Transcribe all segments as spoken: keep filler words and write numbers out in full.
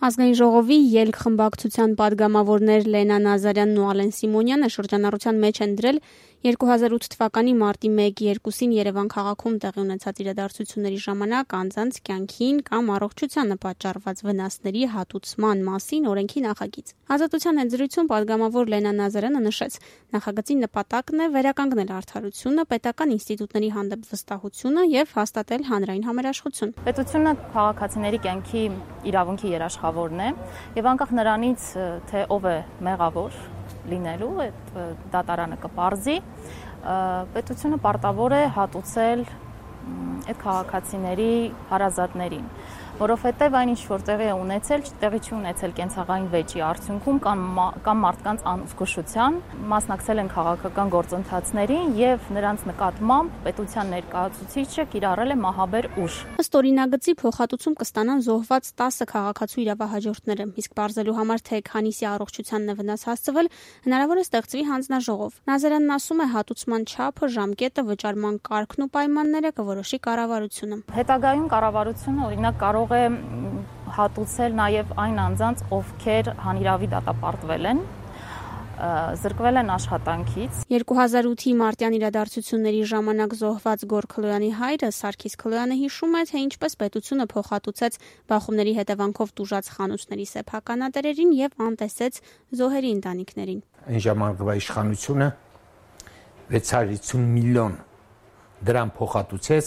Ազգային ժողովի ելք խմբակցության պատգամավորներ Լենա Նազարյանն ու Ալեն Սիմոնյանը շրջանառության մեջ են դրել երկու հազար ութ թվականի մարտի մեկ-երկուսին Երևան քաղաքում տեղի ունեցած իրադարձությունների ժամանակ անձանց կյանքին կամ առողջությանը պատճառված վնասների հատուցման մասին օրենքի նախագիծ։ Ազատության ընձեռություն պատգամավոր Լենա Նազարյանը նշեց, նախագծի նպատակն է վերականգնել արդարությունը, պետական ինստիտուտների հանդեպ վստահությունը եւ հաստատել հանրային համերաշխություն։ Պետությունը քաղաքացիների կյանքի իրավունքի երաշխավորն է եւ անկախ նրանից, թե ով է մեղավոր լինելու, այդ դատարանը կպարզի, պետությունը պարտավոր է հատուցել այդ քաղաքացիների հարազատներին, որովհետև այն ինչ որ տեղի է ունեցել, տեղի չի ունեցել կենցաղային վեճի արդյունքում կամ կամ մարդկանց անզգուշության, մասնակցել են քաղաքական գործընթացներին եւ նրանց նկատմամբ պետության ներկայացուցիչը կիրառել է մահաբեր ուժ։ Ըստ օրինագծի փոխհատուցում կստանան զոհված տասը քաղաքացու իրավահաջորդները, իսկ բարձելու համար թե քանիսի առողջությանն է վնաս հասցվել, հնարավոր է ստեղծվի հանձնաժողով։ Նազարյանն ասում է, հատուցման չափը, ժամկետը, վճարման կարգն ու պայմանները կորոշի կառավարությունը։ Հետագայում կառավարությունը օրինակ կարող է հատուցել նաև այն անձանց, ովքեր հանիրավի դատապարտվել են, զրկվել են աշխատանքից։ երկու հազար ութի մարտյան իրադարձությունների ժամանակ զոհված Գոր Քլոյանի հայրը Սարգիս Քլոյանը հիշում է, թե ինչպես պետությունը փոխհատուցեց բախումների հետևանքով տուժած խանութների սեփականատերերին եւ անտեսեց զոհերի ընտանիքներին։ Այն ժամանակվա իշխանությունը վեց հարյուր հիսուն միլիոն դրամ փոխհատուցեց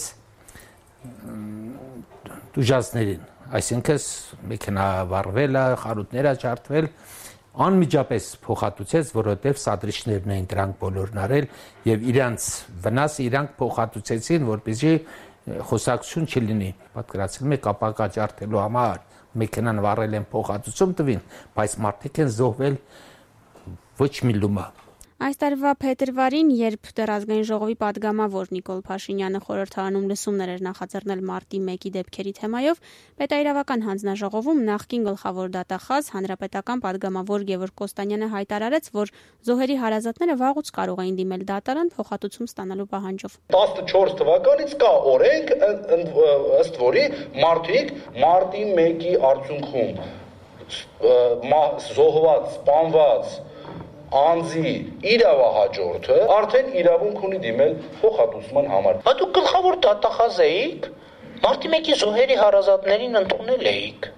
տուժածներին, այսինքն մեքենա վառվել է, խանութներ աջարդվել, անմիջապես փոխհատուցեց, որովհետև սադրիչներն էին դրանք բոլորն արել եւ իրանց վնասը իրանք փոխհատուցեցին, որպեսզի խոսակցություն չլինի։ Պատկերացնում եք ապակա աջարդելու համար մեքենան վառել են փոխհատուցում տվին, բայց մարդիկ են զոհվել ոչ մի լումա։ Այս տարվա փետրվարին, երբ դեռ ազգային ժողովի պատգամավոր Նիկոլ Փաշինյանը խորհրդարանում լսումներ էր նախաձեռնել մարտի մեկի դեպքերի թեմայով, պետաիրավական հանձնաժողովում նախկին գլխավոր դատախազ հանրապետական պատգամավոր Գևորգ Կոստանյանը հայտարարեց, որ զոհերի հարազատները վաղուց կարող էին դիմել դատարան փոխհատուցում ստանալու պահանջով։ տասնչորս թվականից կա օրենք, ըստ որի մարդիկ մարտի մեկի արդյունքում զոհված, սպանված անձի իրավահաջորդը արդեն իրավունք ունի դիմել փոխհատուցման համար։ Հա դուք գլխավոր դատախազ էիք, մարտի մեկի զոհերի հարազատներին ընդունել էիք։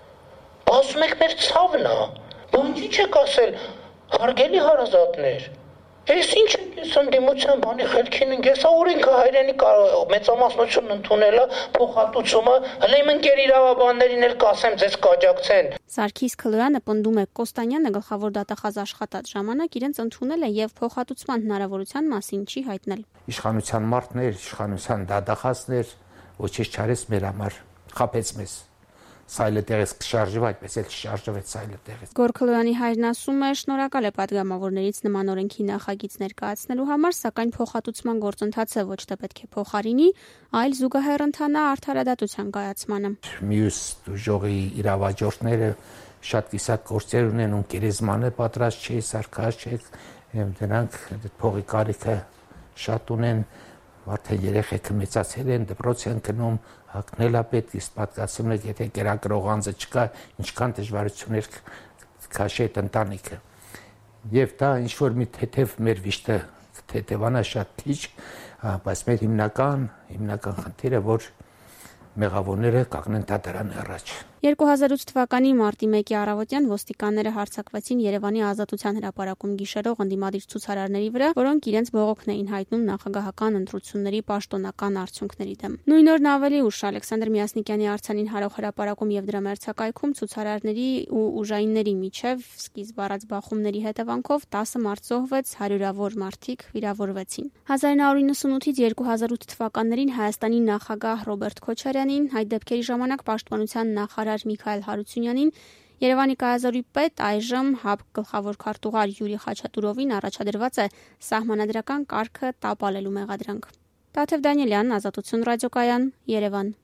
Ասում եք մեր ցավն է, բան չի չեք ասել, հարգելի հարազատներ։ Ես ինչ եք ես ընդդիմության բանի խելքին ենք, ես օրենքը հայրենի մեծամասնություն ընդունելա փոխհատուցումը, հələ իմ ընկեր իրավաբաններին էլ կասեմ, ձեզ կաջակցեն։ Սարգիս Քլոյանը պնդում է, Կոստանյանը գլխավոր դատախազ աշխատած ժամանակ իրենց ընդունել է եւ փոխհատուցման հնարավորության մասին չի հայտնել։ Իշխանության մարդներ, իշխանության դատախազներ ոչինչ չարեց մեր համար, խաբեց մեզ։ Սայլը տեղից կշարժվի, այդպես էլ շարժվեց սայլը տեղից։ Գոր Քլոյանի հայրն ասում է, շնորհակալ է պատգամավորներից նման օրենքի նախագիծ ներկայացնելու համար, սակայն փոխհատուցման գործընթացը ոչ թե պետք է փոխարինի, այլ զուգահեռ ընթանա արդարադատության կայացմանը։ Մյուս ժողովի իրավաճորտները շատ կիսատ գործեր ունեն, ում գերեզմանը պատրաստ չի, սարքած չի, դրանք փողի կարիքը շատ ունեն, արդեն երեխեքը մեծացել են, դպրոց են գնում, հագնել է պետք, իսկ պատկացնում եք, եթե կերակրող անձը չկա, ինչքան դժվարություններ քաշի այդ ընտանիքը։ Եվ դա ինչ որ մի թեթև մեր վիշտը թեթևանա շատ քիչ, բայց մեր հիմնական հիմնական խնդիրը որ մեղավորները կանգնեն դատարանի առաջ։ երկու հազար ութ թվականի մարտի մեկի առավոտյան ոստիկանները հարձակվեցին Երևանի Ազատության հրապարակում գիշերող ընդդիմադիր ցուցարարների վրա, որոնք իրենց բողոքն էին հայտնում նախագահական ընտրությունների պաշտոնական արդյունքների դեմ։ Նույն օրն ավելի ուշ Ալեքսանդր Միասնիկյանի արձանին հարող հրապարակում եւ դրա մերձակայքում ցուցարարների ու ուժայինների միջև սկիզբ առած բախումների հետևանքով տասը մարդ զոհվեց, հարյուրավոր մարդիկ վիրավորվեցին։ հազար նույն հարյուր նվաթից երկու հազար ութ թվականներին Հայաստանի նախագահ Ռոբերտ Քոչարյանին, այդ դեպքերի ժամանակ պաշտպանության նախարար Միքայել Հարությունյանին, Երևանի կայազորի պետ այժմ ՀԱԲ գլխավոր քարտուղար Յուրի Խաչատուրովին առաջադրված է սահմանադրական կարգը տապալելու մեղադրանք։ Տաթև Դանիելյան, Ազատություն ռադիոկայան, Երևան։